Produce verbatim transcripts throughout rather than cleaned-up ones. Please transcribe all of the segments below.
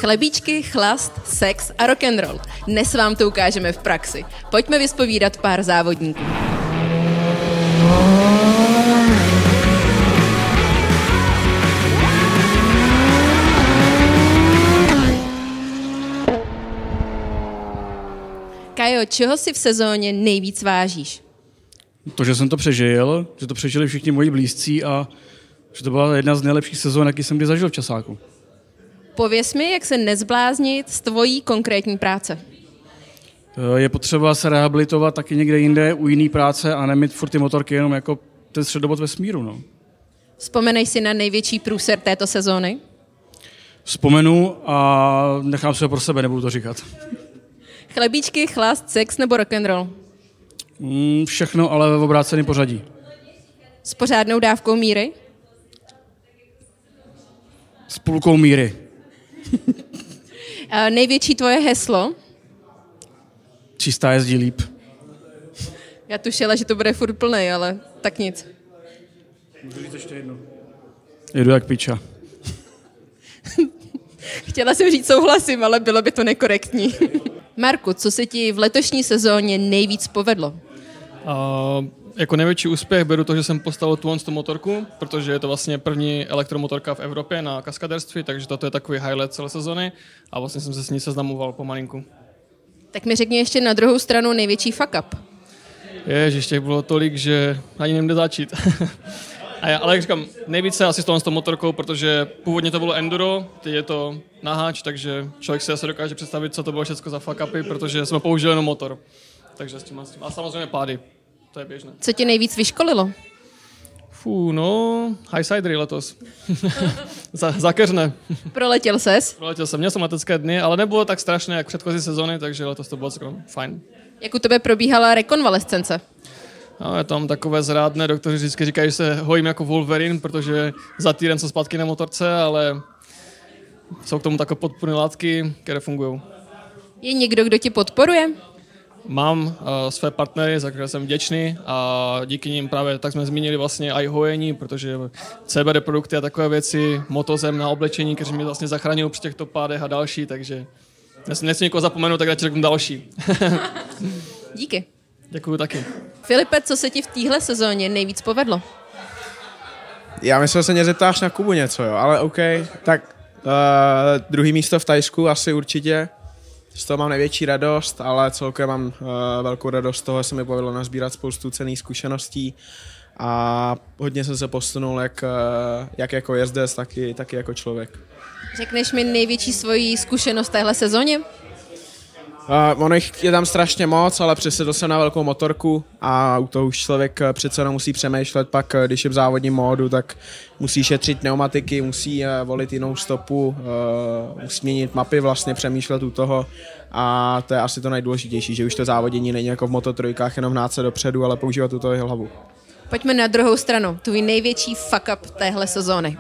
Chlebíčky, chlast, sex a rock'n'roll. Dnes vám to ukážeme v praxi. Pojďme vyspovídat pár závodníků. Kajo, čeho si v sezóně nejvíc vážíš? To, že jsem to přežil, že to přežili všichni moji blízcí a že to byla jedna z nejlepších sezón, jaký jsem kdy zažil v Časáku. Pověz mi, jak se nezbláznit z tvojí konkrétní práce. Je potřeba se rehabilitovat taky někde jinde u jiný práce a nemít furt ty motorky jenom jako ten středobod vesmíru. No. Vzpomenej si na největší průser této sezóny? Vzpomenu a nechám se ho pro sebe, nebudu to říkat. Chlebíčky, chlast, sex nebo rock'n'roll? Mm, všechno, ale v obráceném pořadí. S pořádnou dávkou míry? S půlkou míry. Největší tvoje heslo? Čistá jezdí líp. Já tušila, že to bude furt plnej, ale tak nic. Můžu říct ještě jedno. Jedu jak piča. Chtěla jsem říct souhlasím, ale bylo by to nekorektní. Marku, co se ti v letošní sezóně nejvíc povedlo? Uh, jako největší úspěch beru to, že jsem postavil tu tu motorku, protože je to vlastně první elektromotorka v Evropě na kaskaderství, takže toto je takový highlight celé sezony a vlastně jsem se s ní seznamoval pomalinku. Tak mi řekni ještě na druhou stranu největší fuck up. Ježiš, těch bylo tolik, že ani nevím, kde začít. A já, ale jak říkám, nejvíce asi s tou motorkou, protože původně to bylo enduro, teď je to naháč, takže člověk si asi dokáže představit, co to bylo všechno za fuck upy, protože jsme použili jenom motor. Takže s tím, s tím. A samozřejmě pády, to je běžné. Co tě nejvíc vyškolilo? Fú, no, highsidery letos. Zakeřné. Proletěl ses? Proletěl jsem, měl jsem letecké dny, ale nebylo tak strašné, jak předchozí sezony, takže letos to bylo celkem fajn. Jak u tebe probíhala rekonvalescence? No, je tam takové zrádné, doktoři vždycky říkají, že se hojím jako Wolverine, protože za týden jsem zpátky na motorce, ale jsou k tomu takové podpůrné látky, které fungují. Je někdo, kdo tě podporuje? Mám uh, své partnery, za které jsem vděčný a díky nim právě tak jsme zmínili vlastně i hojení, protože C B D produkty a takové věci, motozem na oblečení, kteří mě vlastně zachránil při těchto pádech a další, takže nesmím někoho zapomenout, tak radši řeknu další. Díky. Děkuju taky. Filipe, co se ti v téhle sezóně nejvíc povedlo? Já myslel, že se mě zeptáš na Kubu něco, jo, ale OK. Tak uh, druhý místo v Thajsku asi určitě. Z toho mám největší radost, ale celkem mám uh, velkou radost z toho, že se mi povedlo nazbírat spoustu cenných zkušeností a hodně jsem se posunul jak, uh, jak jako jezdec, taky, taky jako člověk. Řekneš mi největší svoji zkušenost téhle sezóně? Uh, ono jich je tam strašně moc, ale přesedl jsem na velkou motorku a u toho už člověk přece jenom musí přemýšlet, pak když je v závodním módu, tak musí šetřit pneumatiky, musí uh, volit jinou stopu, uh, musí měnit mapy, vlastně přemýšlet u toho a to je asi to nejdůležitější, že už to závodění není jako v mototrojkách jenom hnát se dopředu, ale používat tu toho hlavu. Pojďme na druhou stranu, tvůj největší fuck up téhle sezóny.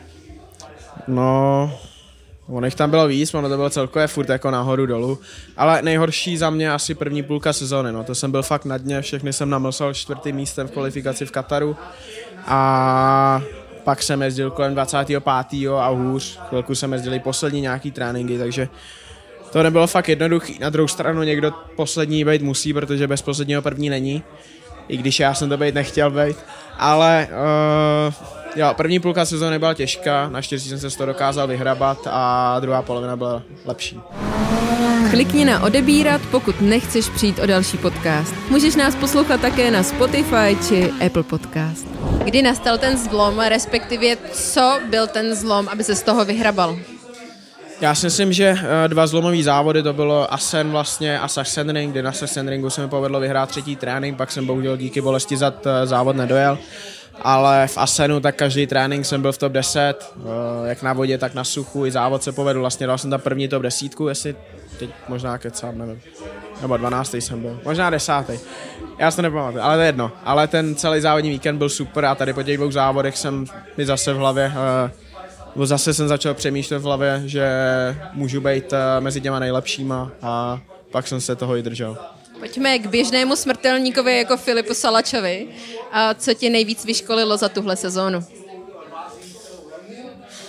No... Ono jich tam bylo víc, ono to bylo celkově furt jako nahoru dolů, ale nejhorší za mě asi první půlka sezóny, no to jsem byl fakt na dně, všechny jsem namlsal čtvrtým místem v kvalifikaci v Kataru a pak jsem jezdil kolem dvacátého pátého a hůř, chvilku jsem jezdil i poslední nějaký tréninky, takže to nebylo fakt jednoduchý, na druhou stranu někdo poslední být musí, protože bez posledního první není, i když já jsem to být nechtěl být, ale uh, jo, první půlka sezóny byla těžká, naštěstí jsem se z toho dokázal vyhrabat a druhá polovina byla lepší. Klikni na odebírat, pokud nechceš přijít o další podcast. Můžeš nás poslouchat také na Spotify či Apple Podcast. Kdy nastal ten zlom, respektive co byl ten zlom, aby se z toho vyhrabal? Já si myslím, že dva zlomový závody, to bylo Assen vlastně a Sachsenring, kdy na Sachsenringu se mi povedlo vyhrát třetí trénink, pak jsem bohužel díky bolesti zad závod nedojel. Ale v Assenu tak každý trénink jsem byl v top deset, jak na vodě, tak na suchu, i závod se povedl, vlastně dal jsem tam první top desítku, jestli teď možná kecám, nevím, nebo dvanáctý jsem byl, možná desátý, já si to nepamatuju, ale to je jedno, ale ten celý závodní víkend byl super a tady po těch dvou závodech jsem mi zase v hlavě, uh, zase jsem začal přemýšlet v hlavě, že můžu být uh, mezi těma nejlepšíma a pak jsem se toho i držel. Pojďme k běžnému smrtelníkovi jako Filipu Salačovi. A co tě nejvíc vyškolilo za tuhle sezónu?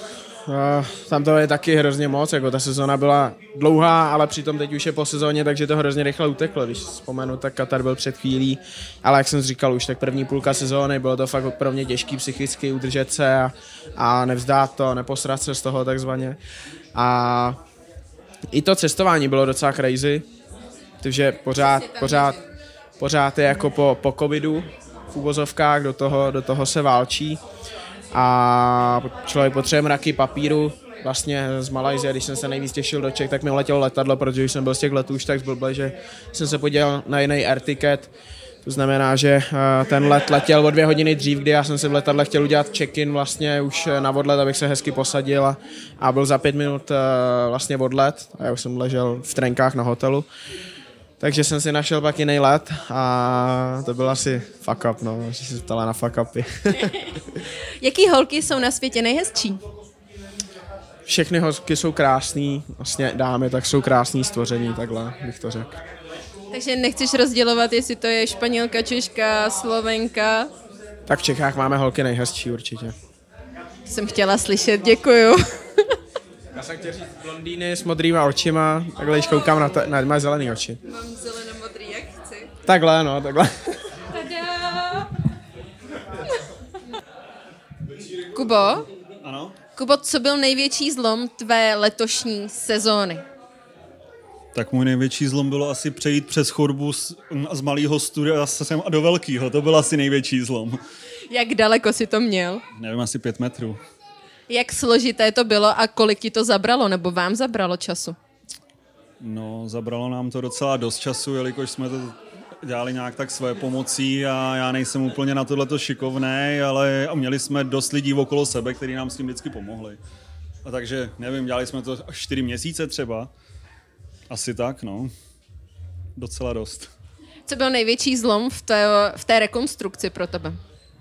Uh, tam toho je taky hrozně moc, jako ta sezona byla dlouhá, ale přitom teď už je po sezóně, takže to hrozně rychle uteklo, když vzpomenu, tak Katar byl před chvílí, ale jak jsem říkal už, tak první půlka sezóny bylo to fakt pro mě těžký psychicky udržet se a, a nevzdát to, neposrat se z toho takzvaně. A i to cestování bylo docela crazy, takže pořád, pořád, pořád je jako po, po covidu v uvozovkách, do toho, do toho se válčí. A člověk potřebuje mraky papíru, vlastně z Malajsie, když jsem se nejvíc těšil do Čech, tak mi letělo letadlo, protože už jsem byl z těch letů už tak zblblej, že jsem se podíval na jiný air ticket. To znamená, že ten let letěl o dvě hodiny dřív, kdy já jsem se v letadle chtěl udělat check-in vlastně už na odlet, abych se hezky posadil a, a byl za pět minut vlastně odlet a já už jsem ležel v trenkách na hotelu. Takže jsem si našel pak jiný let a to byl asi fuck up, no, že se ptala na fuck upy. Jaký holky jsou na světě nejhezčí? Všechny holky jsou krásný, vlastně dámy tak jsou krásný stvoření, takhle bych to řekl. Takže nechceš rozdělovat, jestli to je Španělka, Češka, Slovenka? Tak v Čechách máme holky nejhezčí určitě. Jsem chtěla slyšet, děkuju. Já jsem chtěl říct blondýny s modrýma očima, takhle když koukám na, ta, na moje zelený oči. Mám zeleno-modrý, jak chci. Takhle, no, takhle. Tada! Kubo? Ano? Kubo, co byl největší zlom tvé letošní sezóny? Tak můj největší zlom bylo asi přejít přes chodbu z, z malého studia sem a do velkého. To byl asi největší zlom. Jak daleko si to měl? Nevím, asi pět metrů. Jak složité to bylo a kolik ti to zabralo, nebo vám zabralo času? No, zabralo nám to docela dost času, jelikož jsme to dělali nějak tak své pomocí a já nejsem úplně na tohleto šikovnej, ale měli jsme dost lidí okolo sebe, kteří nám s tím vždycky pomohli. A takže, nevím, dělali jsme to až čtyři měsíce třeba. Asi tak, no. Docela dost. Co byl největší zlom v té, v té rekonstrukci pro tebe?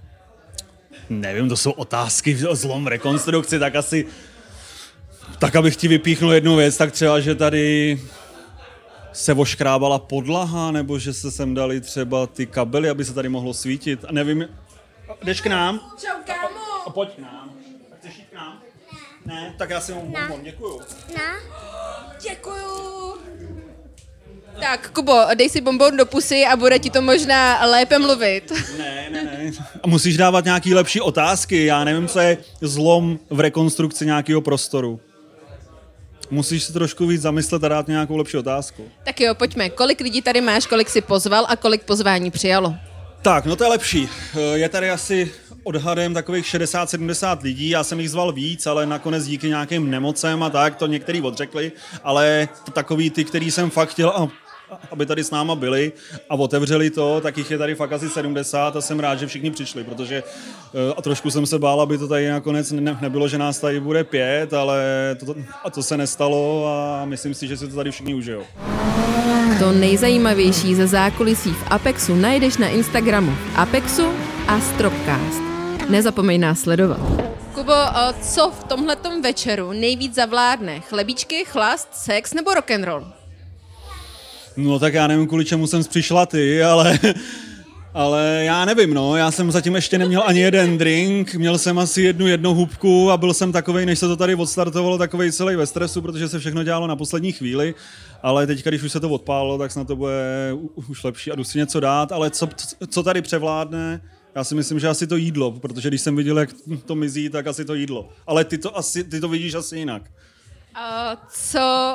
Nevím, to jsou otázky, zlom v rekonstrukci, tak asi, tak abych ti vypíchnul jednu věc, tak třeba, že tady se oškrábala podlaha, nebo že se sem dali třeba ty kabely, aby se tady mohlo svítit. A nevím, jdeš k nám? Čau, kámo! A pojď k nám. Chceš jít k nám? Ne, tak já si mu bonbon, děkuju. Děkuju! Tak, Kubo, dej si bonbon do pusy a bude ti to možná lépe mluvit. Ne, ne, ne. A musíš dávat nějaký lepší otázky. Já nevím, co je zlom v rekonstrukci nějakého prostoru. Musíš se trošku víc zamyslet a dát nějakou lepší otázku. Tak jo, pojďme. Kolik lidí tady máš, kolik jsi pozval a kolik pozvání přijalo? Tak, no to je lepší. Je tady asi odhadem takových šedesát sedmdesát lidí, já jsem jich zval víc, ale nakonec díky nějakým nemocem a tak to některý odřekli, ale takový ty, který jsem fakt chtěl, aby tady s náma byli a otevřeli to, tak jich je tady fakt asi sedmdesát a jsem rád, že všichni přišli, protože a trošku jsem se bál, aby to tady nakonec ne, nebylo, že nás tady bude pět, ale to, a to se nestalo a myslím si, že si to tady všichni užijou. To nejzajímavější ze zákulisí v Apexu najdeš na Instagramu Apexu a Stropcast. Nezapomeň nás sledovat. Kubo, co v tomhletom večeru nejvíc zavládne? Chlebíčky, chlast, sex nebo rock'n'roll? No tak já nevím, kvůli čemu jsem přišla ty, ale, ale já nevím, no. Já jsem zatím ještě neměl ani jeden drink, měl jsem asi jednu jednohubku a byl jsem takovej, než se to tady odstartovalo, takovej celý ve stresu, protože se všechno dělalo na poslední chvíli, ale teďka, když už se to odpálilo, tak snad to bude už lepší a jdu si něco dát, ale co, co tady převládne, já si myslím, že asi to jídlo, protože když jsem viděl, jak to mizí, tak asi to jídlo. Ale ty to, asi, ty to vidíš asi jinak. Uh, co...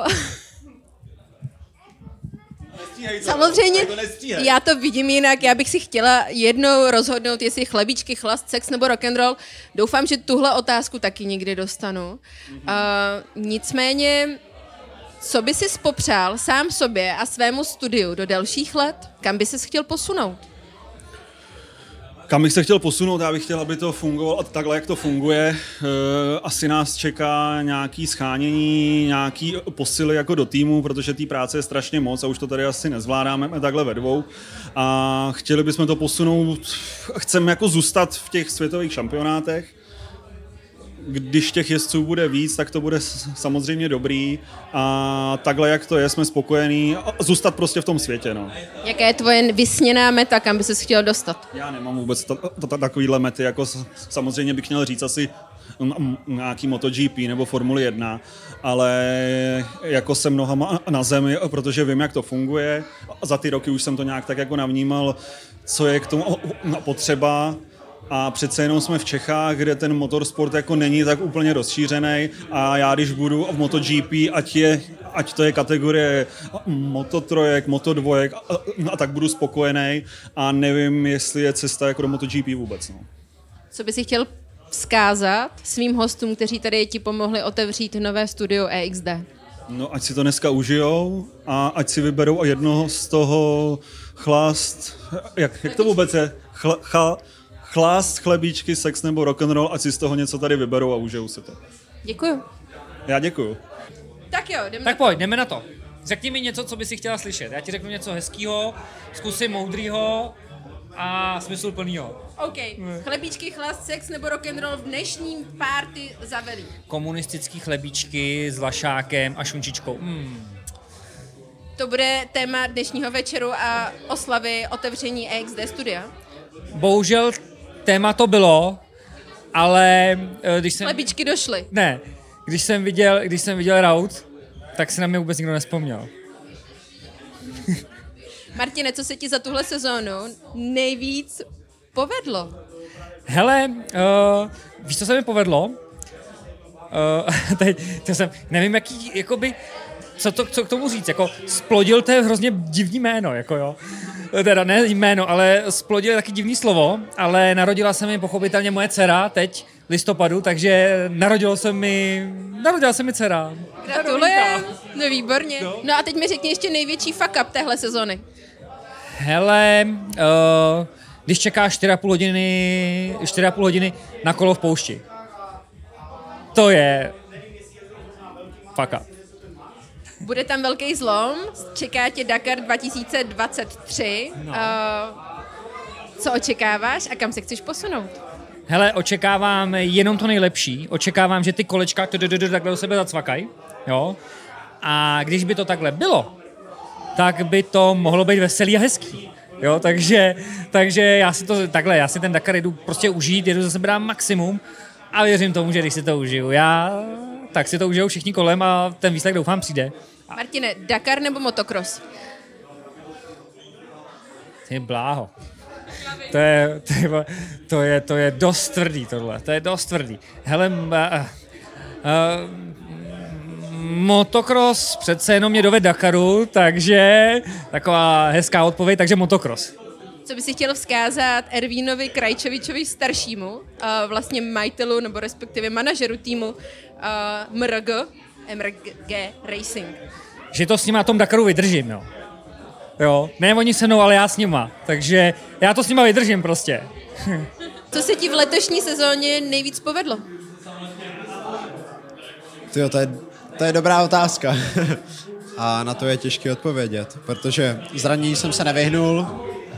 Samozřejmě, já to vidím jinak, já bych si chtěla jednou rozhodnout, jestli chlebíčky, chlast, sex nebo rock'n'roll. Doufám, že tuhle otázku taky někdy dostanu. Uh, nicméně, co by si popřál sám sobě a svému studiu do dalších let? Kam by ses chtěl posunout? Kam bych se chtěl posunout? Já bych chtěl, aby to fungovalo takhle, jak to funguje. Asi nás čeká nějaký schánění, nějaký posily jako do týmu, protože té práce je strašně moc a už to tady asi nezvládáme takhle ve dvou. A chtěli bychom to posunout, chceme jako zůstat v těch světových šampionátech. když těch jezdců bude víc, tak to bude samozřejmě dobrý a takhle, jak to je, jsme spokojení a zůstat prostě v tom světě. No. Jaká je tvoje vysněná meta, kam by ses chtěl dostat? Já nemám vůbec ta, ta, ta, takovýhle mety, jako samozřejmě bych měl říct asi nějaký MotoGP nebo Formuli jedna, ale jako jsem nohama na zemi, protože vím, jak to funguje. Za ty roky už jsem to nějak tak jako navnímal, co je k tomu potřeba. A přece jenom jsme v Čechách, kde ten motorsport jako není tak úplně rozšířený a já když budu v MotoGP, ať, je, ať to je kategorie mototrojek, motodvojek a, a tak budu spokojený a nevím, jestli je cesta jako do MotoGP vůbec. No. Co bys si chtěl vzkázat svým hostům, kteří tady ti pomohli otevřít nové studio E X D? No, ať si to dneska užijou a ať si vyberou jednoho z toho chlást, jak, jak to vůbec je? Chla, chla, chlást, chlebíčky, sex nebo rock'n'roll, ať si z toho něco tady vyberou a užijou si to. Děkuju. Já děkuju. Tak jo, jdeme Tak pojď, jdeme na to. Řekni mi něco, co bys si chtěla slyšet. Já ti řeknu něco hezkýho, zkusím moudrýho a smysluplnýho. OK. Chlebíčky, chlast, sex nebo rock'n'roll v dnešním party zavelí. Komunistický chlebíčky s lašákem a šunčičkou. Mm. To bude téma dnešního večeru a oslavy otevření E X D studia. Bohužel téma to bylo, ale když jsem... Chlebíčky došly. Ne, když jsem viděl, když jsem viděl Raut, tak si na mě vůbec nikdo nespomněl. Martine, co se ti za tuhle sezónu nejvíc povedlo? Hele, uh, víš, co se mi povedlo? Uh, teď, to jsem, nevím, jaký, jakoby, co, to, co k tomu říct, jako splodil, to je hrozně divný jméno, jako jo. Teda ne jméno, ale splodil je taky divný slovo, ale narodila se mi pochopitelně moje dcera teď v listopadu, takže narodilo se mi, narodila se mi dcera. Gratulujem, no výborně. No a teď mi řekni ještě největší fuck up téhle sezony. Hele, uh, když čekáš čtyři a půl hodiny, čtyři a půl hodiny na kolo v poušti. To je fuck up. Bude tam velký zlom, čeká tě Dakar dva tisíce dvacet tři. No. Uh, co očekáváš a kam se chceš posunout? Hele, očekávám jenom to nejlepší. Očekávám, že ty kolečka takhle do sebe zacvakají. Jo? A když by to takhle bylo, tak by to mohlo být veselý a hezký. Jo? Takže, takže já si to takhle, já si ten Dakar jdu prostě užít, jedu za sebe dám maximum a věřím tomu, že když si to užiju já, tak si to užijou všichni kolem a ten výsledek doufám přijde. Martine, Dakar nebo motocross? Ty bláho. To je, to je, to je, to je dost tvrdý tohle, to je dost tvrdý. Hele, uh, uh, motocross přece jenom mě dovede Dakaru, takže taková hezká odpověď, takže motocross. Co by si chtěl vzkázat Ervínovi Krajčovičovi staršímu, uh, vlastně majitelu nebo respektive manažeru týmu uh, M R G, M R G Racing? Že to s nima na tom Dakaru vydržím, jo. Jo, ne oni se mnou, ale já s nima, takže já to s nima vydržím prostě. Co se ti v letošní sezóně nejvíc povedlo? Tyjo, to je, to je dobrá otázka. A na to je těžké odpovědět, protože zranění jsem se nevyhnul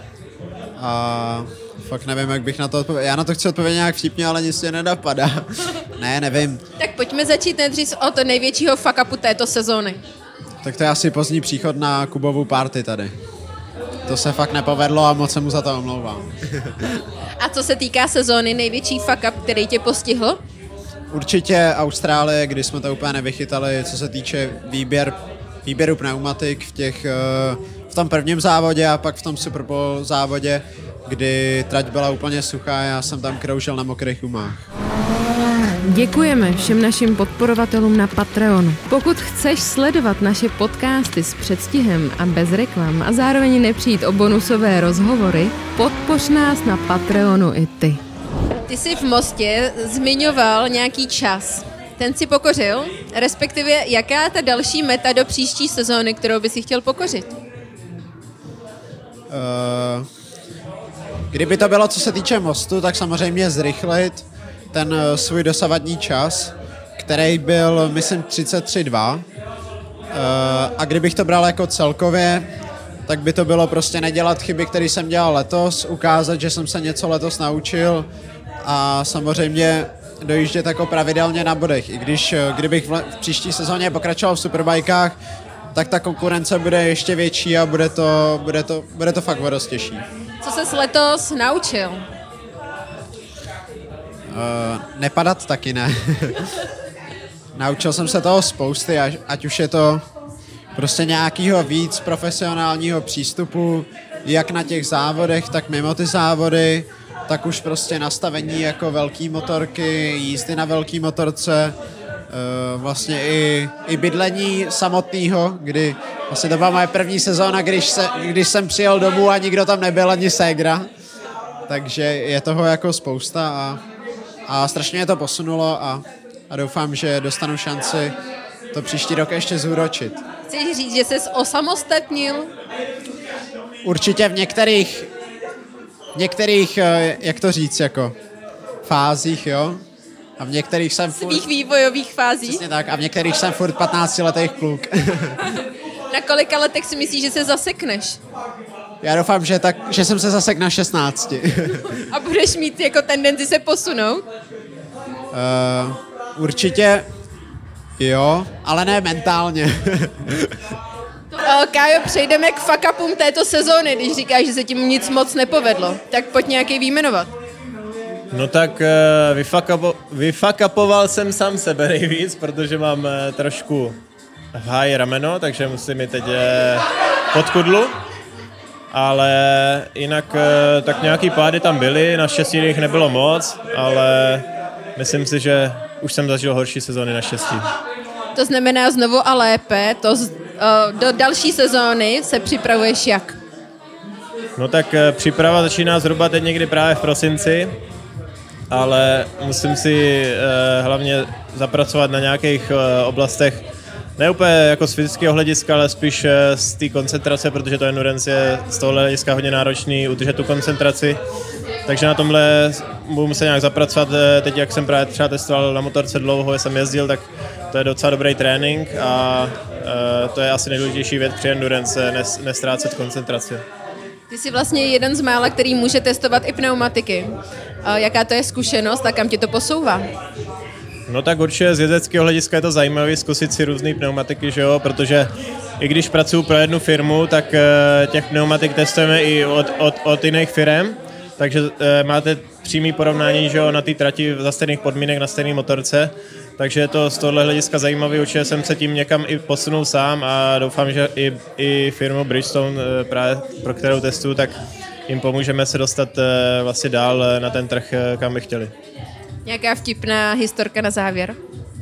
a fakt nevím, jak bych na to odpověděl. Já na to chci odpovědět nějak vtipně, ale nic mě nenapadá. Ne, nevím. Tak pojďme začít nejdřív od největšího fuck upu této sezóny. Tak to je asi pozdní příchod na Kubovu party tady. To se fakt nepovedlo a moc se mu za to omlouvám. A co se týká sezóny, největší fuck up, který tě postihl? Určitě Austrálie, kdy jsme to úplně nevychytali, co se týče výběr, výběru pneumatik v, těch, v tom prvním závodě a pak v tom Super Bowl závodě, kdy trať byla úplně suchá a já jsem tam kroužil na mokrých gumách. Děkujeme všem našim podporovatelům na Patreonu. Pokud chceš sledovat naše podcasty s předstihem a bez reklam a zároveň nepřijít o bonusové rozhovory, podpoř nás na Patreonu i ty. Ty jsi v Mostě zmiňoval nějaký čas. Ten si pokořil? Respektive, jaká je ta další meta do příští sezóny, kterou by si chtěl pokořit? Uh, kdyby to bylo, co se týče Mostu, tak samozřejmě zrychlit ten uh, svůj dosavadní čas, který byl, myslím, třicet tři dva. Uh, a kdybych to bral jako celkově, tak by to bylo prostě nedělat chyby, které jsem dělal letos, ukázat, že jsem se něco letos naučil a samozřejmě dojíždět jako pravidelně na bodech. I když kdybych v, v příští sezóně pokračoval v superbajkách, tak ta konkurence bude ještě větší a bude to, bude to, bude to fakt dost těžší. Co ses letos naučil? Uh, nepadat taky ne. Naučil jsem se toho spousty, ať, ať už je to prostě nějakýho víc profesionálního přístupu, jak na těch závodech, tak mimo ty závody, tak už prostě nastavení jako velký motorky, jízdy na velký motorce, uh, vlastně i, i bydlení samotného, kdy vlastně to byla moje první sezóna, když, se, když jsem přijel domů a nikdo tam nebyl, ani ségra. Takže je toho jako spousta a, a strašně mě to posunulo a, a doufám, že dostanu šanci to příští rok ještě zúročit. Chceš říct, že jsi osamostatnil? Určitě v některých, v některých, jak to říct, jako fázích, jo? A v některých jsem furt... Svých vývojových fází? Přesně tak, a v některých jsem furt patnáctiletých kluk. Na kolika letech si myslíš, že se zasekneš? Já doufám, že, tak, že jsem se zasek na šestnácti. A budeš mít jako tendenci se posunout? Uh, určitě jo, ale ne mentálně. Kájo, přejdeme k fuck upům této sezóny, když říkáš, že se tím nic moc nepovedlo. Tak pojď nějaký výjmenovat. No tak uh, vyfakapo, vyfakapoval jsem sám sebe nejvíc, protože mám uh, trošku v háji rameno, takže musím mi teď uh, pod kudlu. Ale jinak uh, tak nějaký pády tam byly, naštěstí jich nebylo moc, ale myslím si, že už jsem zažil horší sezóny naštěstí. To znamená znovu a lépe, to z, uh, do další sezóny se připravuješ jak? No tak uh, příprava začíná zhruba teď někdy právě v prosinci, ale musím si uh, hlavně zapracovat na nějakých uh, oblastech, ne úplně jako z fyzického hlediska, ale spíš uh, z té koncentrace, protože to endurance je z tohohle hlediska hodně náročný udržet tu koncentraci. Takže na tomhle budu muset nějak zapracovat. Teď, jak jsem právě třeba testoval na motorce dlouho, jsem jezdil, tak to je docela dobrý trénink a uh, to je asi nejdůležitější věc při endurance, nes, nestrácet koncentraci. Ty jsi vlastně jeden z mála, který může testovat i pneumatiky. Uh, jaká to je zkušenost a kam tě to posouvá? No tak určitě z jezdeckého hlediska je to zajímavé zkusit si různé pneumatiky, že jo, protože i když pracuji pro jednu firmu, tak uh, těch pneumatik testujeme i od, od, od jiných firem. Takže e, máte přímý porovnání, že jo, na té trati za stejných podmínek na stejné motorce. Takže je to z tohohle hlediska zajímavé, určitě jsem se tím někam i posunul sám a doufám, že i, i firmu Bridgestone, e, právě pro kterou testuju, tak jim pomůžeme se dostat e, vlastně dál na ten trh, e, kam by chtěli. Nějaká vtipná historka na závěr?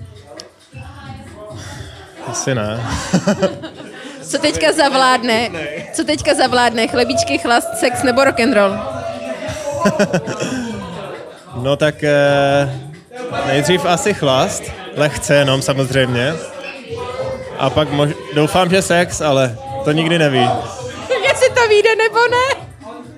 Asi ne. Co teďka zavládne? Co teďka zavládne? Chlebíčky, chlast, sex nebo rock'n'roll? No tak eh, nejdřív asi chlast, lehce jenom samozřejmě. A pak mož- doufám, že sex, ale to nikdy neví. Jestli to vyjde nebo ne?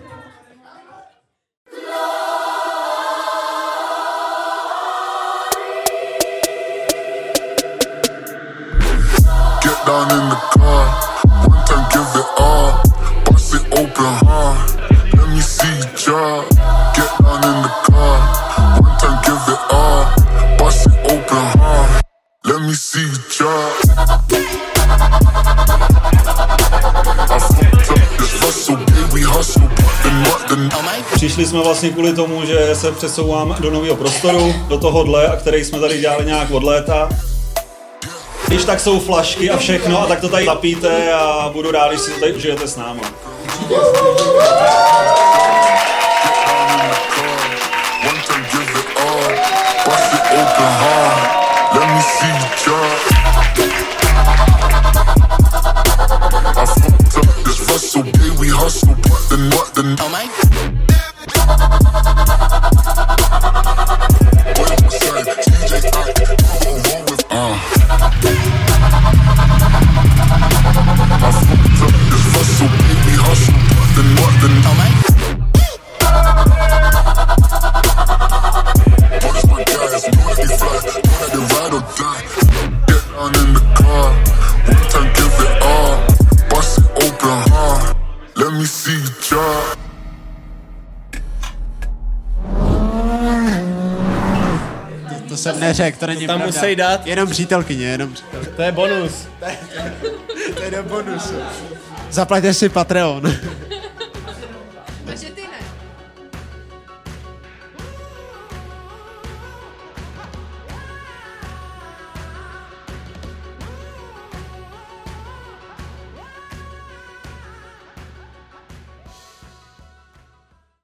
Get down in the car, one time give it all, bust it open hard, let me see you drop. Get down in the car, one time give it all, bust it open hard, let me see you drop. I fucked up this hustle, baby hustle, but then what then? Přišli jsme vlastně kvůli tomu, že se přesouvám do nového prostoru, do tohohle, a který jsme tady dělali nějak od léta. Když tak jsou flašky a všechno, a tak to tady zapijte a budu rád, když si to tady užijete s náma. jsem neřekl, to není tam pravda. musí dát. Jenom přítelkyně, jenom přítelkyně. To je bonus. To je jenom bonus. Zaplaťte si Patreon.